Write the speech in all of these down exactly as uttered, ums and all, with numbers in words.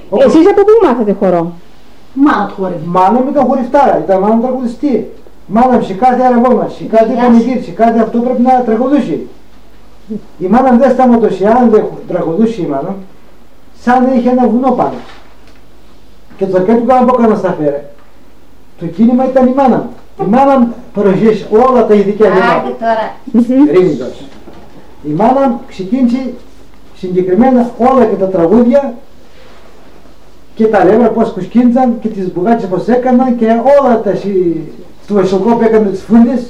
Εσείς από πού μάθατε χορό? Μάνα του χορεύει. Μάνα μου ήταν χορευτάρα, ήταν μάνα μου τραγουδιστή. Μάνα μου σε κάθε αραβόνα, σε κάθε πανηγύρι, σε κάθε αυτό πρέπει να τραγουδούσει. Η μάνα μου δεν σταματούσε, αν δεν τραγουδούσε η μάνα, σαν να είχε ένα βουνό πάνω. Και το κέντρο που κάνω να σταφέρε. Το κίνημα ήταν η μάνα μου. Η μάνα μου παρουσίασε όλα τα ειδικά βήματα. Ρίμητος. Η μάνα μου ξεκίνησε συγκεκριμένα όλα και τα τραγούδια και τα ρεύρα πώς κουσκίνησαν και τις μπουγάτσες πώς έκαναν και όλα τα στο βασιλικό που έκαναν τις φούντες.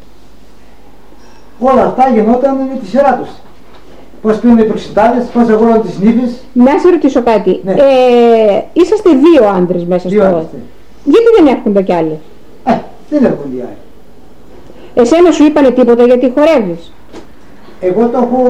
Όλα αυτά γινόταν με τη σειρά τους. Πώς πήραν οι προξητάδες, πώς αγόραν τις νύφες. Να σε ρωτήσω κάτι. Ναι. Ε, είσαστε δύο άντρες μέσα Δύο στο... άντρες. Γιατί δεν έρχονται κι άλλοι? Ε, δεν έρχονται οι άλλοι. Εσένα σου είπανε τίποτα γιατί χορεύεις? Εγώ το έχω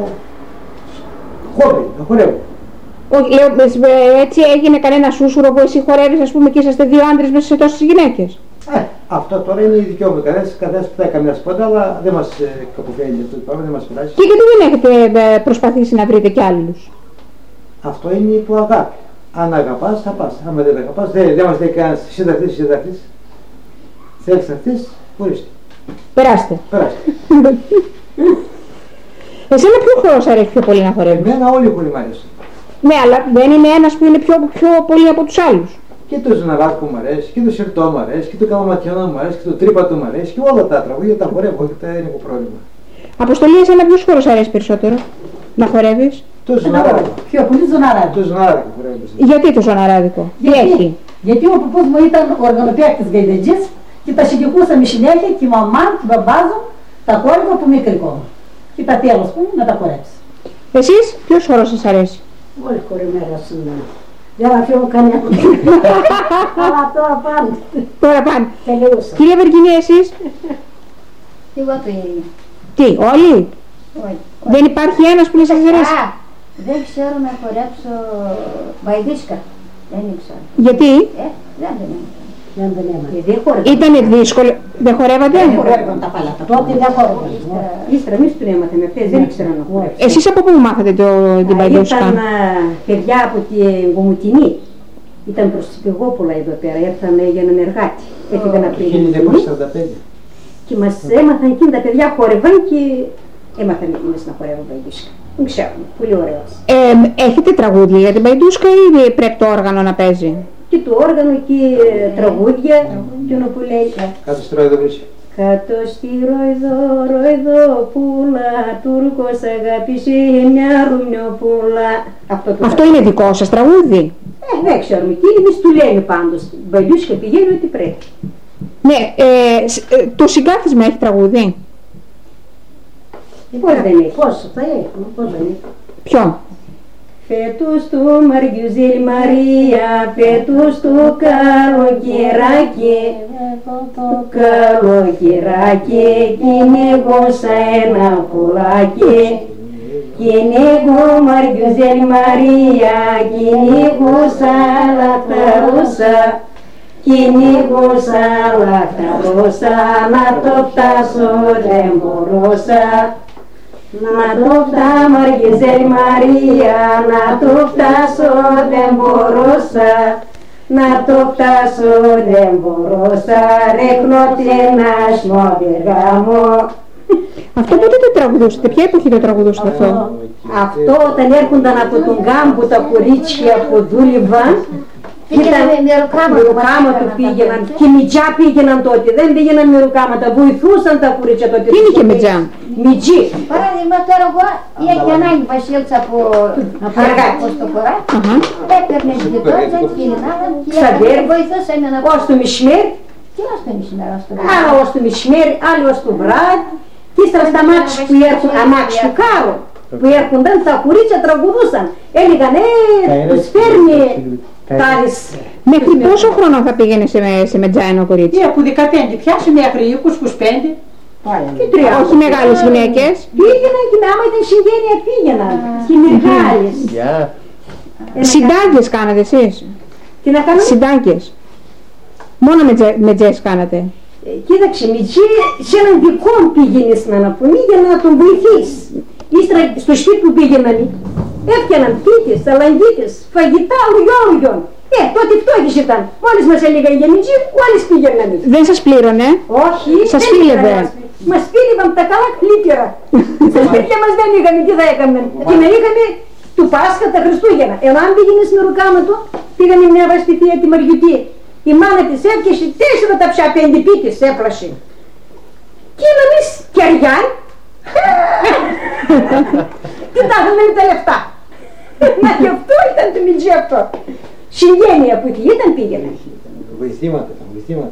χόμπι, το χορεύω. Όχι, λέω, έτσι έγινε κανένα σούσουρο που εσύ χορεύεις, ας πούμε, και είσαστε δύο άντρες μέσα σε τόσες γυναίκες? Ε, αυτό τώρα είναι η δικαιώμενη. Κανένας καθένας που θα έκανε σπόντα, αλλά δεν μας ε, καποφέλει αυτό το πράγμα, δεν μας πειράζει. Και γιατί δεν έχετε ε, προσπαθήσει να βρείτε κι άλλους? Αυτό είναι που αγάπη. Αν αγαπάς, θα πας. Αν δεν αγαπάς, δεν, δεν μας λέει κανένας συντακτής, συντακτής. Θέλεις αυτής, ορίστε. Περάστε. Περάστε. Εσένα ποιο χώρο σ' αρέσει πιο πολύ να χορεύεις? Εμένα όλοι πολύ μ' αρέσουν. Ναι, αλλά δεν είναι ένας που είναι πιο, πιο πολύ από τους άλλους. Και το ζωναράκο μου αρέσει, και το σιρτό μου αρέσει, και το καλαματιανό μου αρέσει, και το τρύπατο μου αρέσει, και όλα τα τραγούδια τα χορεύω, και δεν έχω πρόβλημα. Αποστολή, εσένα ποιος χώρος αρέσει περισσότερο να χορεύεις? Το ζωναράκο. Πιο πολύ ζωναράδικο. Το ζωναράκο χορεύω. Γιατί το ζωναράδικο? Τι Γιατί, έχει? γιατί ο παππούς μου ήταν οργανοπαίκτης γαϊδατζής και τα συνεχούσαμε συνέχεια και η μαμά και η μπαμπάζο τα χόρευα από μικρικό. Και τα τέλος που να τα χορέψει. Εσείς ποιος χώρος σας αρέσει? Όλοι χορεμέρα είναι. Δεν αφήνω κανένα. Αλλά τώρα πάνε. Τώρα πάνε. Τελείωσα. Κυρία Βεργινία, εσείς? Εγώ το ίδιο. Τι, όλοι? Όχι. Δεν υπάρχει ένας που να σας αρέσει? Α, δεν ξέρω να χορέψω βαϊδίσκα. Δεν ήξερα. Γιατί? Ε, δεν δεν ήξερα. Δεν δεν έμαθα. Δεν χόρευα. Ήταν δύσκολο. Δεν χορεύατε? Δεν χορεύαν τα παλάτα. Τότε δεν χόρευαν. Ύστερα εμείς τον έμαθαμε αυτές, δεν ήξερα να χορεύσω. Εσείς από πού μάθατε το, την Παϊδούσκα? Ήταν παιδιά από την Κομουτινή. Ήταν προς την Πηγόπουλα εδώ πέρα, ήρθανε για έναν εργάτη. Έφυγαν από την χίλια εννιακόσια σαράντα πέντε. και μας έμαθαν εκείνα τα παιδιά χορευαν και έμαθαν εκείνες να χορεύουν Παϊδούσκα. Δεν ξέρω, πολύ ωραίος. Ε, έχετε τραγούδια για την Παϊδούσκα ή πρέπει το όργανο να παίζει? Και το όργανο και τραγούδια, και ono που λέει Κάτω στο ρόιδο βρίσκει. κάτω στη Ρόιδο, Ρόιδο πουλα, Τούρκος αγάπησε μια ρουμνιοπούλα. Αυτό, το Αυτό είναι δικό σας τραγούδι? Ε, δεν ξέρουμε, και εμείς του λέμε πάντως, Μπαϊδούσκα πηγαίνει ό,τι πρέπει. Ναι, ε, σ- ε, το συγκάθισμα έχει τραγούδι? Πώς δεν έχει? Πώς θα έχει, πώς δεν έχει. Ποιο? Φέτος του Μαριουζέλ Μαρία, φέτος του καλοκαιράκι, του καλοκαιράκι, κυνηγούσα ένα πουλάκι. Κυνηγού Μαριουζέλ Μαρία, κυνηγούσα λαχταρούσα, κυνηγούσα λαχταρούσα, να το φτάσω δεν μπορούσα. Να το φτάσω Μαριουζέλ Μαρία, να το φτάσω δεν μπορούσα. Να το φτάσω δεν μπορούσα, ρίχνω την ασμόδεργα μου. Αυτό πότε το τραγουδούσατε? Ποια εποχή το τραγουδούσατε αυτό? Αυτό όταν έρχονταν από τον κάμπο τα κορίτσια που δούλευαν, Πήγαιναμε με ρουκάμα. με ρουκάμα του πήγαιναν και μιτζά πήγαιναν τότε, δεν πήγαιναν με ρουκάμα, τα βοηθούσαν τα κορίτσια τότε. Τι είναι και μιτζά? Μιτζί. Παράδειγμα τώρα εγώ έχει ανάγκη βασίλισσα από Εργάτη. το φορά. Αχα. Έπαιρνε την τόντζα, την γυρνάμε και Ξαδέρφη. βοηθούσαμε να Ως το μισμέρ, Τι ως το μισημέρα στο άλλο ως το μισμέρ, άλλο ως το βράδυ, και ύστερα στα αμάξι που έρχονταν, αμάξι του κάρου, που έρχονταν τα κορίτσια τραγουδούσαν. Έλεγαν, ε, τους φέρνει τάδες. Μέχρι πόσο χρόνο θα πήγαινε σε, σε μετζά ένα κορίτσι? Τι από δεκαπέντε πιάσει μέχρι είκοσι είκοσι πέντε. Και τρία. Όχι μεγάλες γυναίκες? Πήγαιναν και άμα ήταν συγγένεια πήγαιναν. Και μεγάλες. Συντάγες κάνατε εσείς? Τι να κάνουμε? Συντάγες. Μόνο μετζέ, μετζές κάνατε? Ε, Κοίταξε, μιτζή σε έναν δικό πήγαινες να πούμε για να τον βοηθείς. Ύστερα στο σπίτι που πήγαιναν Έφτιαναν πίτες, αλαγγίτες, φαγητά λουγιόλουγιον. Ε, τότε φτώχεις ήταν. Μόλις μας έλεγαν για μιτζή, μόλις πήγαιναν. Δεν σας πλήρωνε? Όχι. Σας φίλευε? Μας φίλευαν τα καλά κλίπερα. Στα σπίτια μας δεν είχαμε, τι θα έκαμε. Και να είχαμε του Πάσχα τα Χριστούγεννα. Ενώ αν πήγαινες με ρουκάμα του, πήγαμε μια βαστή θεία τη Μαριουτή. Η μάνα της έφτιασε τέσσερα τα πια πέντε πίτες, έπλασε. Και εμείς κεριάν. Τι τα είχαμε με τα λεφτά. Μα γι' αυτό ήταν το μιτζί αυτό. Συγγένεια που ήταν πήγαινε. Βοηθήματα, βοηθήματα.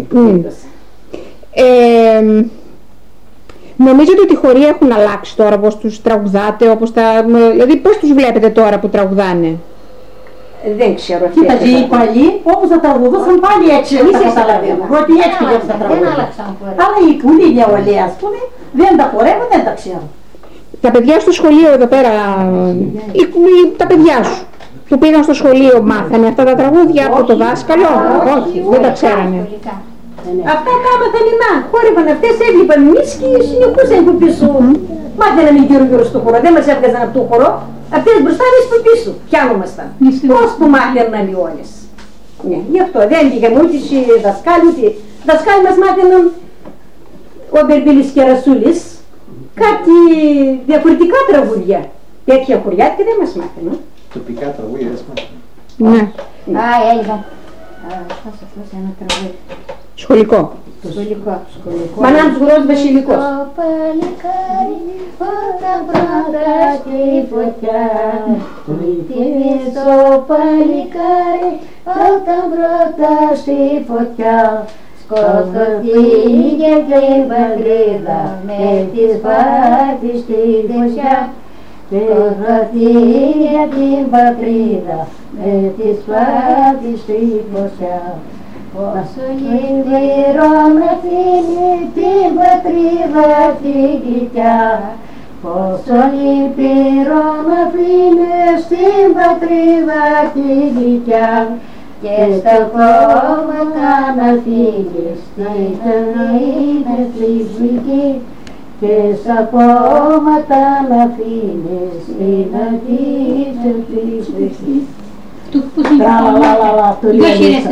Νομίζετε ότι οι χοροί έχουν αλλάξει τώρα, πώς τους τραγουδάτε, όπως τα... δηλαδή πώς τους βλέπετε τώρα που τραγουδάνε? Δεν ξέρω. Κοίταξε, οι παλιοί όπως θα τραγουδούσαν πάλι έτσι τα καταλαβαίνουν. Ότι έτσι πήγαινε στα τραγουδία. Αλλά οι κουλίδια όλοι, ας πούμε, δεν τα χορεύουν, δεν τα ξέρουν. Τα παιδιά στο σχολείο εδώ πέρα, οι, τα παιδιά σου που πήγαν στο σχολείο μάθανε αυτά τα τραγούδια από το δάσκαλο? Όχι, δεν τα ξέρανε. Αυτά κάμαθαν οι μά, χόρευαν αυτές, έβλεπαν εμείς και συνεχούσαν από πίσω. Μάθαιναν γύρω γύρω στο χορό, δεν μας έβγαζαν από το χορό. Αυτές μπροστά, εμείς από πίσω, πιάνομασταν. Πώς που μάθαιναν οι όλες. Ναι, γι' αυτό δεν πήγαμε ούτε σε δασκάλοι, ούτε... Δασκάλοι μας μάθαιναν ο Μπερμπίλης και Ρασούλης κάτι διαφορετικά τραγούδια. Τέτοια χωριάτικα δεν μας μάθαιναν. Τοπικά τραγούδια δεν μας μάθαιναν. Ναι. Α, έλεγα. Θα σου πω ένα τραγούδι. Σχολικό. Σχολικό. Μανάντος Γουρός Βασιλικός. Το παλικάρι όταν πρώτα στη φωτιά, θυμίζει το παλικάρι όταν πρώτα στη φωτιά, σκοτωθήκε την πατρίδα με τη σπάθη στη φωτιά. Σκοτωθήκε την πατρίδα με τη σπάθη στη φωτιά. Πόσο λυπηρό να φύγει την πατρίδα τη γλυκιά, πόσο λυπηρό να φύγει στην πατρίδα τη γλυκιά, και στα κόμματα να φύγεις στην είναι φυσική, και στα κόμματα να φύγεις στην είναι φυσική. Τραλαλαλα, το λέει.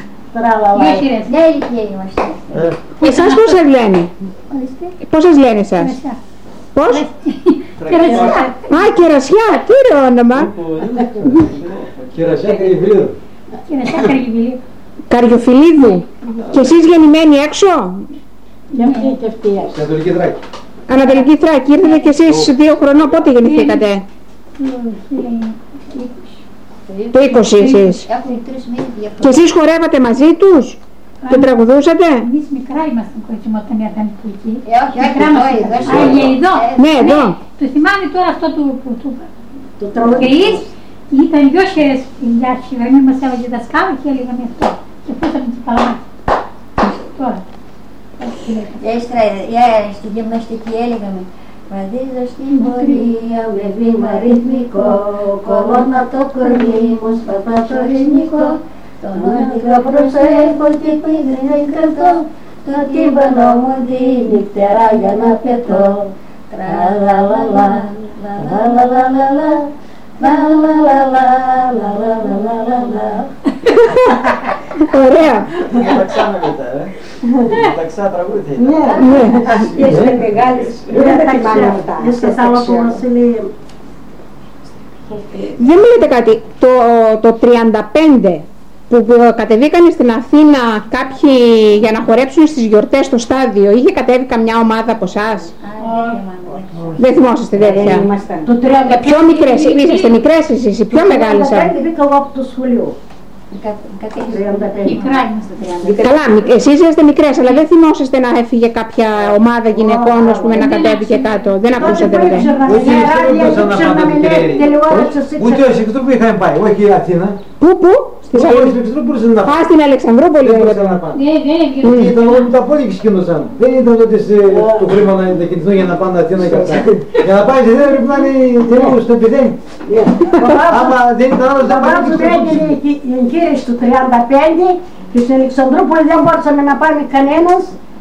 Εσάς πώς σας λένε? Πώς σας λένε εσάς? Πώς? Κερασιά. Α, Κερασιά, τι είναι όνομα? Κερασιά Καριοφιλίδου. Καριοφιλίδου. Και εσείς γεννημένοι έξω? Ανατολική Θράκη. Ανατολική Θράκη, ήρθατε κι εσείς δύο χρονών, πότε γεννηθήκατε? Το είκοσι εσείς. Και εσείς χορεύατε μαζί τους? Και τραγουδούσατε? Εμείς μικρά ήμασταν κορίτσια όταν ήρθαμε που εκεί. Ε, όχι, όχι, εδώ, εδώ. Ναι, εδώ. Το θυμάμαι τώρα αυτό του Κριής. Ήταν δυο χέρες για χειρονή μας έβαγε δασκάλα και έλεγαμε αυτό. Και πούσαμε τις παλαμάτια. Τώρα. Στη γυμναστική έλεγαμε. Βαδίζω στην πορεία με βήμα ρυθμικό, κολώνα το κορμί μου σπαθά το ρυθμικό. Τον όρθιο προσέχω και πήγαινε κρατώ, το τύμπανο μου δίνει φτερά για να πετώ. Τραλαλαλα, λαλαλαλαλα, λαλαλαλαλα. Ωραία. Τα ξάμε μετά, ε. Τα ξά τραγούδια. Ναι, είστε μεγάλες, δεν τα θυμάμαι αυτά. Δεν μου λέτε κάτι, το, το τριάντα πέντε που κατεβήκανε στην Αθήνα κάποιοι για να χορέψουν στις γιορτές στο στάδιο, είχε κατέβει καμιά ομάδα από εσάς? Δεν θυμόσαστε τέτοια? Το τριάντα πιο μικρές, είσαστε μικρές εσείς, οι πιο μεγάλες? Μπήκα εγώ από το σχολείο. Μικρά είμαστε τριάντα. Καλά, εσείς είστε μικρές, αλλά δεν θυμόσαστε να έφυγε κάποια ομάδα γυναικών, ας πούμε, να κατέβηκε κάτω? Δεν ακούσατε βέβαια? Ούτε ο Σικτρού που είχαμε πάει, όχι η Αθήνα. Πού, πού? Στην Αλεξανδρούπολη. Α, στην Αλεξανδρούπολη. Ήταν όλοι τα πόδια και σκηνώσαν. Δεν ήταν ότι το χρήμα να κινηθούν για να πάνε Αθήνα και αυτά. Για να πάει σε δεν πρέπει να είναι τελείως στο επιθέμι. Άμα δεν ήταν άλλος δεν πάει. Παπά έγινε η εγχείρηση του τριάντα πέντε και στην Αλεξανδρούπολη δεν μπορούσαμε να πάμε κανένας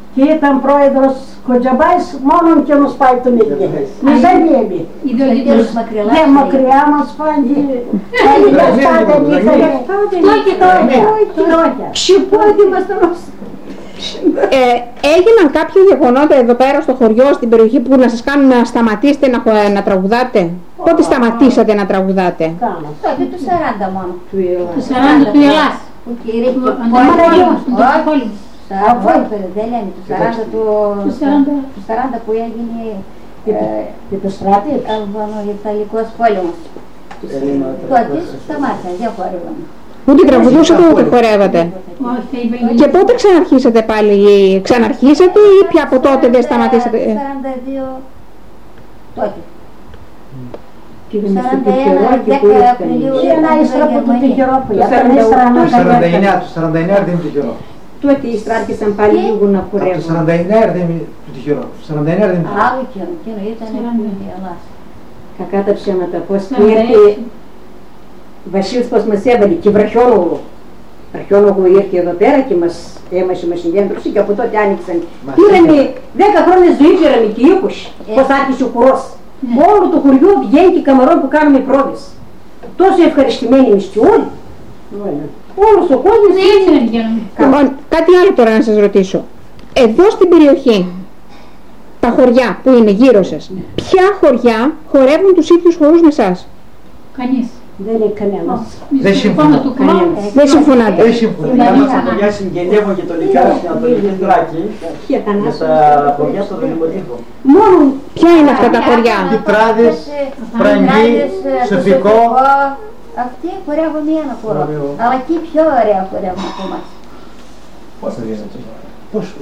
και ήταν πρόεδρος Κοντζαμπάης, μόνο και μας πάει τον ίδιο. Μας έμειε. Ναι, μακριά μας φάνηκε. Έγινε αυτά, δεν ήθελε. Τόκι, τόκι. Ξυπώδη μας τον Ε, έγιναν κάποια γεγονότα εδώ πέρα στο χωριό, στην περιοχή που να σας κάνουν να σταματήσετε να, να τραγουδάτε? Πότε σταματήσατε να τραγουδάτε? Τότε του σαράντα μόνο. Του σαράντα του Ελλάς. Που κηρύχθηκε ο πόλεμος. Δεν λένε, του σαράντα του σαράντα που έγινε και το στράτη. Αλβανο-Ιταλικός πόλεμος. Τότε σταμάτησαν, δεν χορεύαμε. Ούτε τραγουδούσατε ούτε χορεύατε? Και πότε ξαναρχίσατε πάλι? Ξαναρχίσατε ή πια από τότε δεν σταματήσατε? σαράντα δύο τότε. σαράντα ένα, δέκα Απριλίου ένα ύστερα από το τυχερό που ήταν το σαράντα εννέα δεν είναι τυχερό. Τότε άρχισαν πάλι λίγο να Από το χορεύουν. σαράντα εννέα δεν είναι το τυχερό. Το σαράντα εννέα δεν είναι τυχερό. Άλλο εκείνο, εκείνο ήταν η Ελλάδα. Κακά τα ψέματα, πως ήρθε Βασίλης πως μας έβαλε και βραχιόνογο. Βραχιόνογο ήρθε εδώ πέρα και μας έμασε με συγκέντρωση και από τότε άνοιξαν. Πήραμε δέκα χρόνια ζωή, πήραμε και είκοσι, πως άρχισε ο χορός. Όλο το χωριό βγαίνει και καμαρών που κάνουμε πρόβες. Τόσο ευχαριστημένοι εμείς και όλοι. Όλος ο κόσμος Λοιπόν, κάτι άλλο τώρα να σας ρωτήσω. Εδώ στην περιοχή, τα χωριά που είναι γύρω σας, ποια χωριά χορεύουν τους ίδιους χορούς με εσάς? Κανείς. Δεν είναι κανένας. Δεν συμφωνώ. Δεν συμφωνάτε? Δεν συμφωνώ. Κάμασα χωριά συγγενεύω και το λικάρι στην Ανατολική Θράκη για τα χωριά στο Δημοτήχο. Μόνο Ποια είναι αυτά τα χωριά? Κιτράδες, Φραγκή, Σοφικό. Αυτοί χορεύουν ένα χώρο. Αλλά εκεί πιο ωραία χορεύουν από εμάς. Πώς θα βγαίνει αυτό? Πώς?